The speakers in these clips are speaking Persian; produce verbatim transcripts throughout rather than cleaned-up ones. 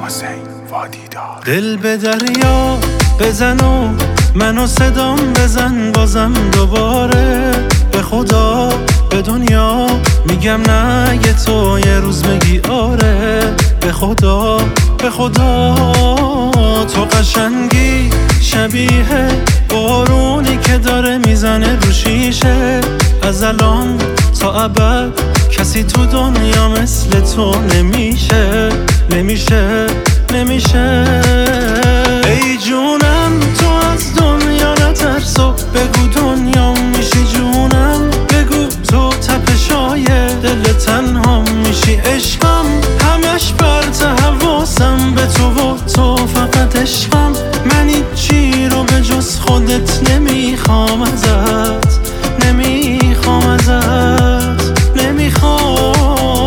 حسین وادیدار. دل به دریا بزن و منو صدام بزن بازم دوباره. به خدا به دنیا میگم نه اگه تو یه روز میگی آره. به خدا به خدا تو قشنگی شبیه بارونی که داره میزنه رو شیشه. از الان تا ابد کسی تو دنیا مثل تو نمیشه نمیشه نمیشه. ای جونم تو از دنیا نترس و بگو دنیا میشی جونم. بگو تو تپشای دل تنها میشی عشقم. همش برت حواسم به تو و تو فقط عشقم. من هیچی رو به جز خودت نمیخوام ازت نمیخوام ازت نمیخوام.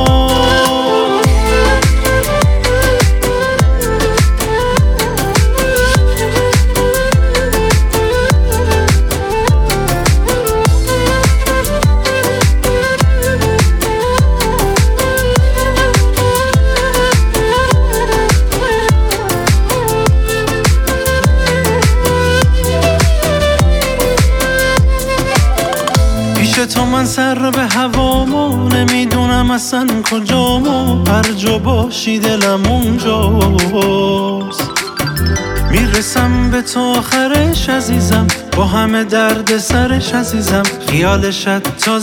تو من سر به هوامو نمیدونم اصلا کجامو. هر جا باشی دلم اونجاست. میرسم به تو آخرش عزیزم با همه درد سرش عزیزم. خیالشت تا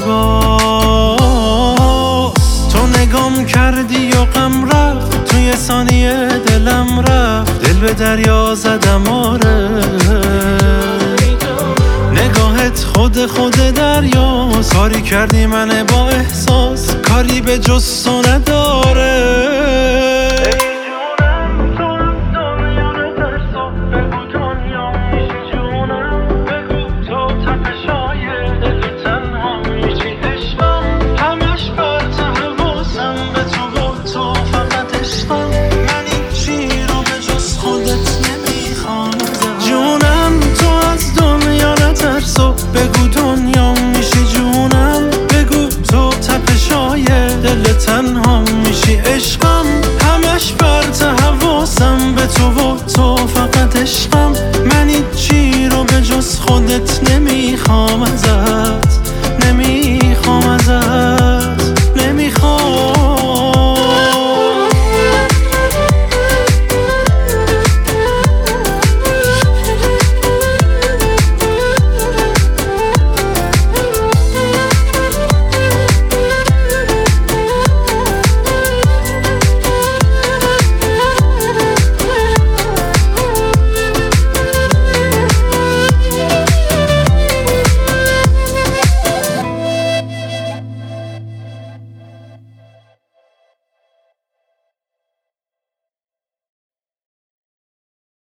زیباست. تو نگام کردی و غم رفت توی ثانیه دلم رفت. دل به دریا زدم آره. نگاهت خود خود دریا کاری کردی من با احساس. کاری به جز تو نداره. بگو دنیا میشی جونم. بگو تو تپشای دل تنها میشی عشقم. همش برت حواسم به تو و تو